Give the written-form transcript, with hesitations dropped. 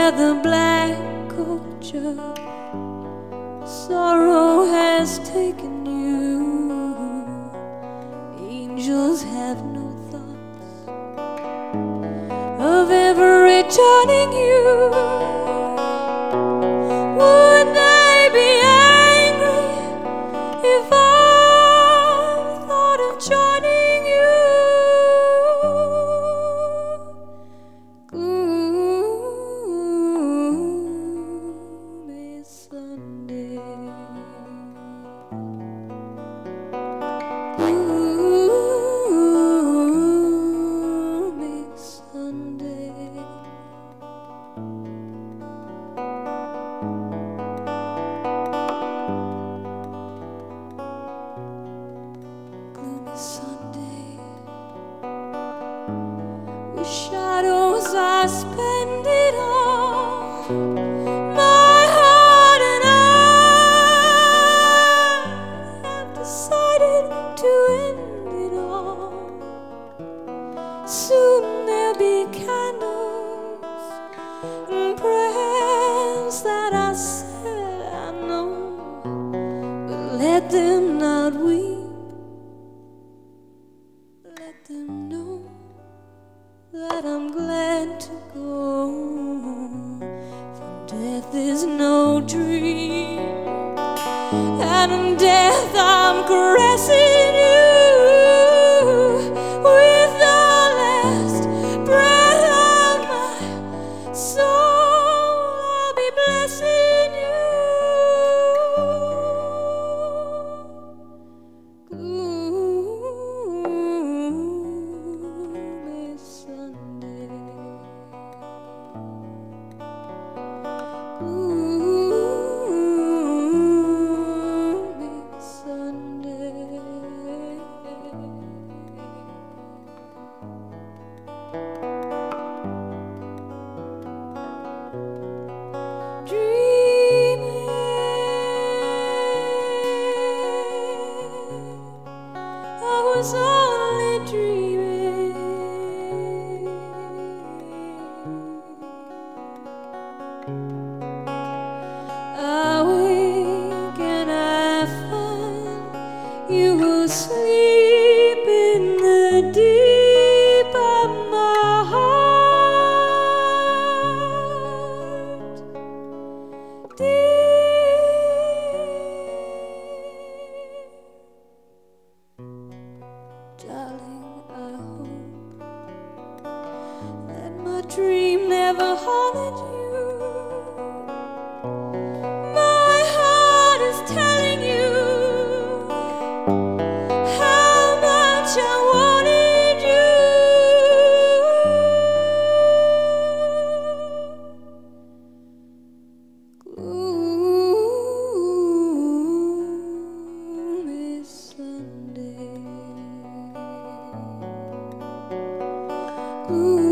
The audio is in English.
where the black culture sorrow has taken you. Angels have no thoughts of ever returning you. Would they be angry if I thought of joining you? Gloomy Sunday, gloomy Sunday. Gloomy Sunday, with shadows I spend it all. My heart and I have decided to end it all. Soon there'll be candles and prayers that I said I know, but let them not weep. Let them know that I'm glad to go, for death is no dream, and in death I'm caressing you. With the last breath of my soul, I'll be blessing you. Gloomy Sunday, gloomy Sunday. Dreaming, I was only dreaming. I wake and I find you asleep in the deep of my heart. Deep, darling, I hope that my dream never haunted you. My heart is telling you how much I wanted you. Gloomy Sunday, gloomy